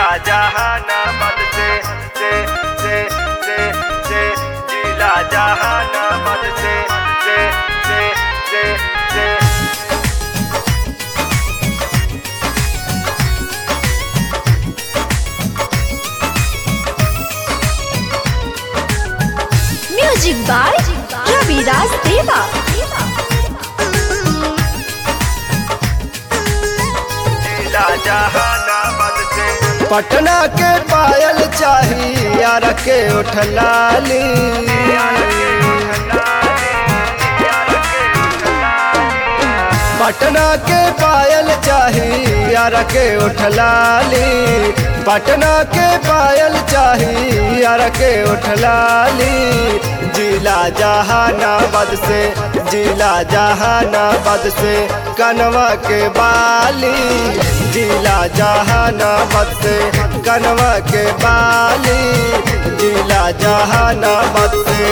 जिला जहानाबाद से जिला जहानाबाद से म्यूजिक बाय रविराज देवा। जिला जहानाबाद से पटना के पायल चाहिए यार के उठलाली। पटना के पायल चाहिए यार के उठलाली। पटना के पायल चाहिए यार के उठलाली। जिला जहानाबाद से जिला जहानाबाद से कनवा के बाली। जिला जहानाबाद से कनवा के बाली। जिला जहानाबाद से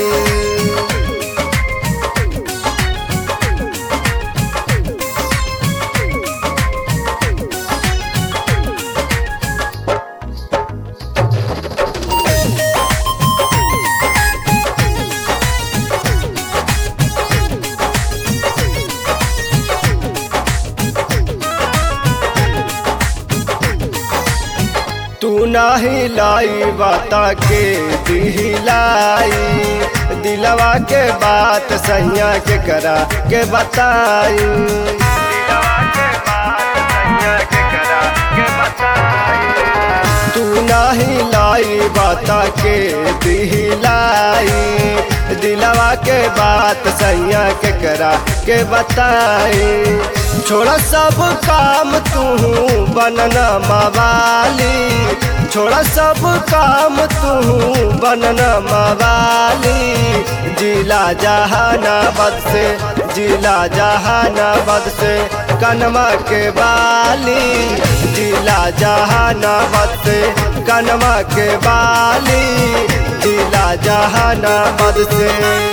तू नाही लाई बाता के दिलाई। दिलवा के बात सैया के करा के बताई। दिलवा के बात सैया के करा के बताई। तू नाही लाई बाता के दिलाई। दिलवा के बात सैया के करा के बताई। छोड़ा सब काम तू बनना मवाली। छोड़ा सब काम तू बनना मवाली। जिला जहानाबाद से जिला जहानाबाद से कनवा के बाली। जिला जहानाबाद से कनवा के बाली। जिला जहानाबाद से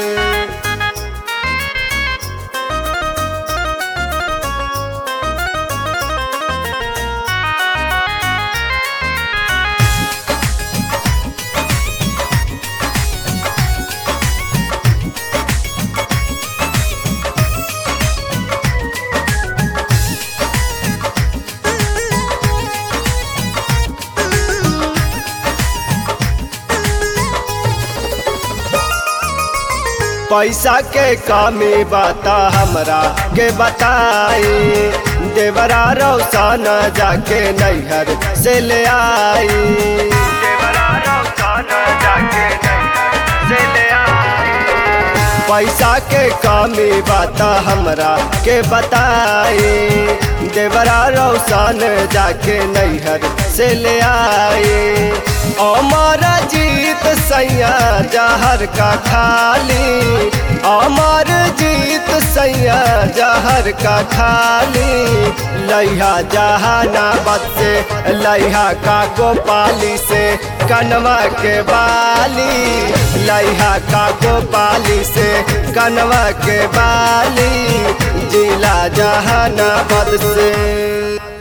पैसा के कमी बाता हमरा के बताई। देवरा रौसाना जाके नैहर से ले आई। देवरा रौसाना जाके नैहर से ले आई। पैसा के कमी बाता हमरा के बताई। देवरा रौसान जाके नैहर से ले आई। अमर जीत सैया जहर का खाली। अमर जीत सैया जहर का खाली। लैहा जहानाबाद से लैहा का गोपाली से कनवा के बाली। लैहा का गोपाली से कनवा के बाली। जिला जहानाबाद से